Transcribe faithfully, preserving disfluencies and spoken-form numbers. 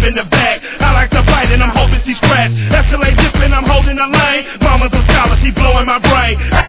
five in the bag. I like to bite and I'm hoping she scratch. Escalate dipping, I'm holding the lane. Mama's a scholar, she blowing my brain.